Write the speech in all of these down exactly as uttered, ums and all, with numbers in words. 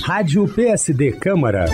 Rádio P S D Câmara.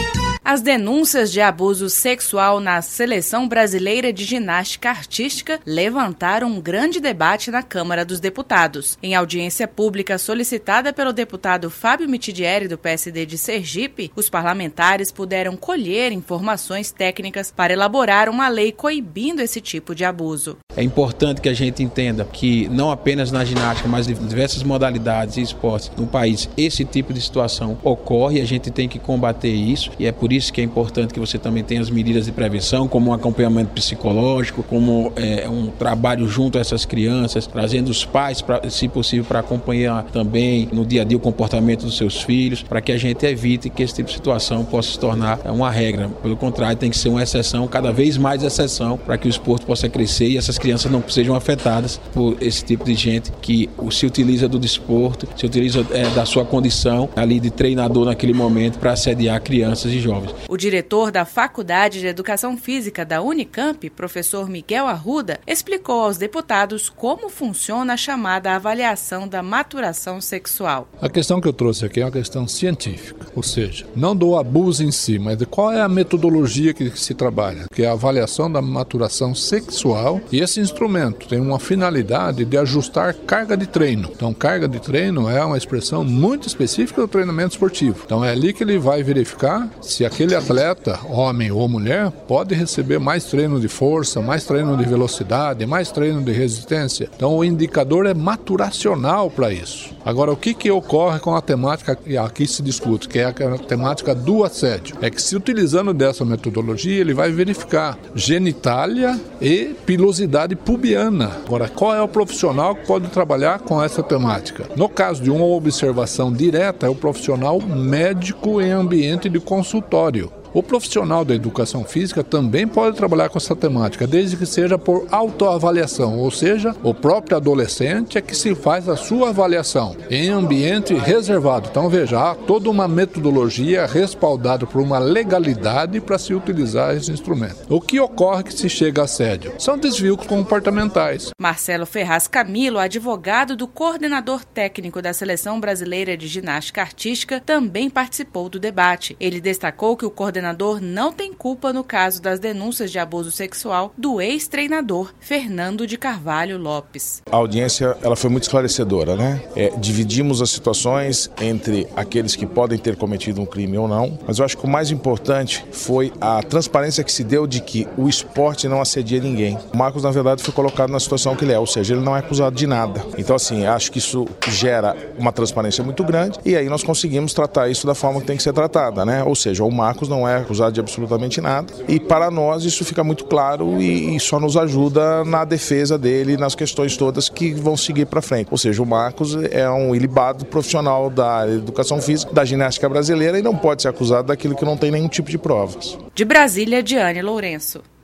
As denúncias de abuso sexual na Seleção Brasileira de Ginástica Artística levantaram um grande debate na Câmara dos Deputados. Em audiência pública solicitada pelo deputado Fábio Mitidieri, do P S D de Sergipe, os parlamentares puderam colher informações técnicas para elaborar uma lei coibindo esse tipo de abuso. É importante que a gente entenda que não apenas na ginástica, mas em diversas modalidades e esportes no país, esse tipo de situação ocorre e a gente tem que combater isso, e é por isso que é importante que você também tenha as medidas de prevenção, como um acompanhamento psicológico, como é, um trabalho junto a essas crianças, trazendo os pais, pra, se possível, para acompanhar também no dia a dia o comportamento dos seus filhos, para que a gente evite que esse tipo de situação possa se tornar uma regra. Pelo contrário, tem que ser uma exceção, cada vez mais exceção, para que o esporte possa crescer e essas crianças não sejam afetadas por esse tipo de gente que se utiliza do desporto, se utiliza é, da sua condição ali de treinador naquele momento para assediar crianças e jovens. O diretor da Faculdade de Educação Física da Unicamp, professor Miguel Arruda, explicou aos deputados como funciona a chamada avaliação da maturação sexual. A questão que eu trouxe aqui é uma questão científica, ou seja, não do abuso em si, mas de qual é a metodologia que se trabalha, que é a avaliação da maturação sexual, e esse instrumento tem uma finalidade de ajustar carga de treino. Então, carga de treino é uma expressão muito específica do treinamento esportivo. Então, é ali que ele vai verificar se aquele atleta, homem ou mulher, pode receber mais treino de força, mais treino de velocidade, mais treino de resistência. Então o indicador é maturacional para isso. Agora, o que, que ocorre com a temática que aqui se discute, que é a temática do assédio? É que se utilizando dessa metodologia, ele vai verificar genitália e pilosidade pubiana. Agora, qual é o profissional que pode trabalhar com essa temática? No caso de uma observação direta, é o profissional médico em ambiente de consultório. O profissional da educação física também pode trabalhar com essa temática, desde que seja por autoavaliação, ou seja, o próprio adolescente é que se faz a sua avaliação em ambiente reservado. Então veja, há toda uma metodologia respaldada por uma legalidade para se utilizar esse instrumento. O que ocorre que se chega a assédio? São desvios comportamentais. Marcelo Ferraz Camilo, advogado do coordenador técnico da Seleção Brasileira de Ginástica Artística, também participou do debate. Ele destacou que o coordenador O coordenador não tem culpa no caso das denúncias de abuso sexual do ex-treinador Fernando de Carvalho Lopes. A audiência ela foi muito esclarecedora, né? É, dividimos as situações entre aqueles que podem ter cometido um crime ou não, mas eu acho que o mais importante foi a transparência que se deu de que o esporte não assedia ninguém. O Marcos, na verdade, foi colocado na situação que ele é, ou seja, ele não é acusado de nada. Então, assim, acho que isso gera uma transparência muito grande e aí nós conseguimos tratar isso da forma que tem que ser tratada, né? Ou seja, o Marcos não é acusado de absolutamente nada e para nós isso fica muito claro e, e só nos ajuda na defesa dele nas questões todas que vão seguir para frente. Ou seja, o Marcos é um ilibado profissional da educação física, da ginástica brasileira e não pode ser acusado daquilo que não tem nenhum tipo de provas. De Brasília, Diane Lourenço.